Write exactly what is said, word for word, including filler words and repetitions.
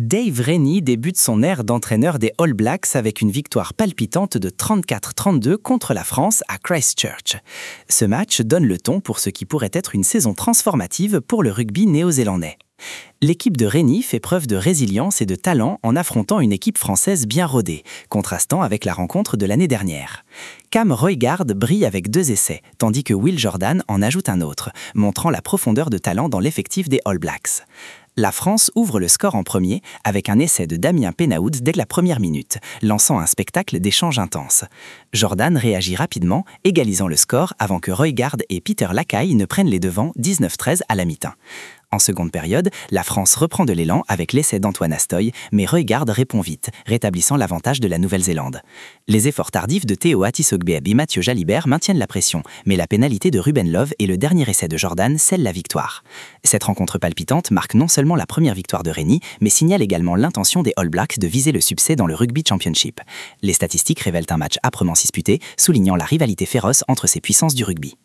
Dave Rennie débute son ère d'entraîneur des All Blacks avec une victoire palpitante de trente-quatre à trente-deux contre la France à Christchurch. Ce match donne le ton pour ce qui pourrait être une saison transformative pour le rugby néo-zélandais. L'équipe de Rennie fait preuve de résilience et de talent en affrontant une équipe française bien rodée, contrastant avec la rencontre de l'année dernière. Cam Roigard brille avec deux essais, tandis que Will Jordan en ajoute un autre, montrant la profondeur de talent dans l'effectif des All Blacks. La France ouvre le score en premier avec un essai de Damien Penaud dès la première minute, lançant un spectacle d'échanges intenses. Jordan réagit rapidement, égalisant le score avant que Roigard et Peter Lacaille ne prennent les devants dix-neuf treize à la mi-temps. En seconde période, la France reprend de l'élan avec l'essai d'Antoine Astoy, mais Roigard répond vite, rétablissant l'avantage de la Nouvelle-Zélande. Les efforts tardifs de Théo Atisogbe et Mathieu Jalibert maintiennent la pression, mais la pénalité de Ruben Love et le dernier essai de Jordan scellent la victoire. Cette rencontre palpitante marque non seulement la première victoire de Rennie, mais signale également l'intention des All Blacks de viser le succès dans le Rugby Championship. Les statistiques révèlent un match âprement disputé, soulignant la rivalité féroce entre ces puissances du rugby.